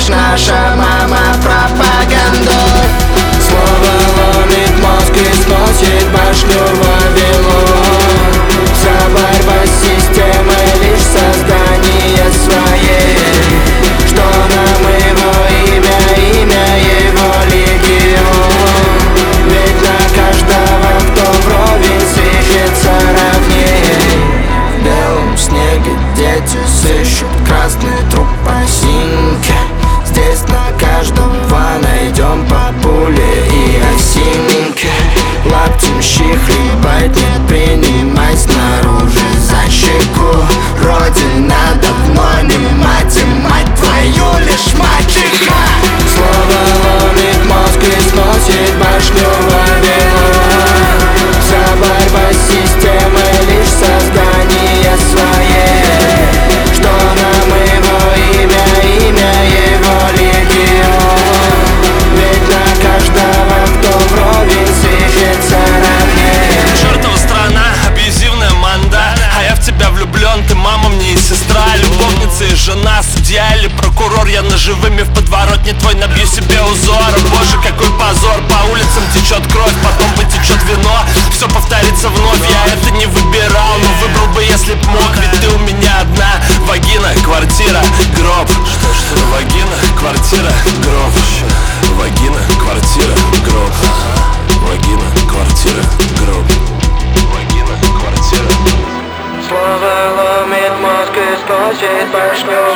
лишь наша мама пропаганду. Слово ломит мозг и сносит башню Вавилон. Вся борьба с системой лишь создание своей. Что нам его имя, имя его легион. Ведь на каждого, кто вровень, сыщется равней. В белом снеге дети сыщут красный труп осинки. Здесь на каждого найдем по пуле и осинке. Лаптемщи хлебать не принимай снаружи за щеку. Родина давно не мать, и мать твою лишь мачеха. Слово ломит мозг и сносит башню Вавилон. Вся борьба с системой лишь создание своей. Что нам его имя, имя его легион. Ведь на каждого, кто вровень, сыщется равнее. Чёртова страна, абьюзивная манда. А я в тебя влюблен, ты мама мне и сестра. Любовница и жена, судья или прокурор. Я ножевыми в подворотне твой набью себе узор. Боже, какой позор, по улицам течет кровь, потом потечет вино. Все повторится вновь, я это не выбирал, но выбрал бы, если б мог. Ведь ты у меня одна, вагина, квартира, гроб. Что? Вагина, квартира, гроб. Вагина, квартира, гроб. Вагина, квартира, гроб. Вагина, квартира. Слово ломит мозг и сносит башню